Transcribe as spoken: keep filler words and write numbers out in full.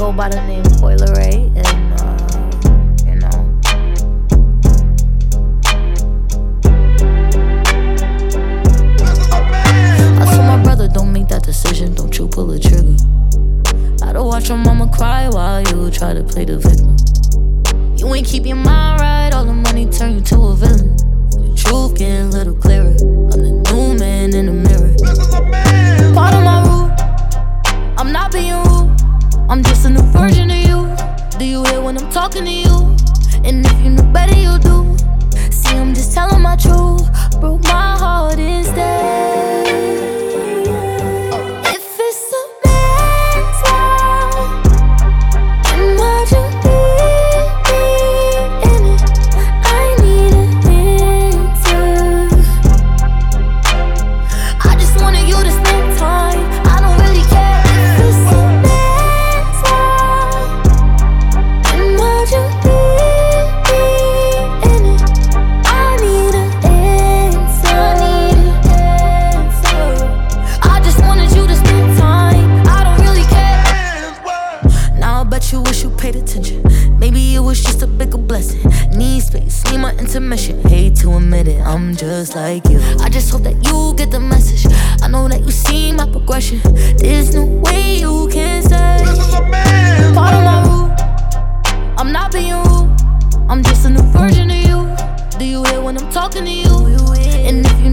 go by the name Coyle Ray, and uh, you know. I told my brother, don't make that decision, don't you pull a trigger. I don't watch your mama cry while you try to play the victim. You ain't keep your mind right, all the money turn you to a villain. The truth getting a little clearer, I'm the new man in the mirror. Part of my root, I'm not being rude, I'm just a new version of you. Do you hear when I'm talking to you? And if you knew better, you do. See, I'm just telling my truth, broke my heart instead. If it's a man's world, then why'd you leave me in it? I need an answer. I just wanted you to spend time, I don't really care. If it's a man's world, then why'd you leave me in it? I need an answer. I need an answer. I just wanted you to spend time, I don't really care. Now I bet you wish you paid attention. Maybe it was just a bigger blessing. Need space, need my intermission. Hate to admit it, I'm just like you. I just hope that you get the message. I know that you see my progression. There's no way you can say This is a man. part of my root, I'm not being rude, I'm just a new version of you. Do you hear when I'm talking to you? And if you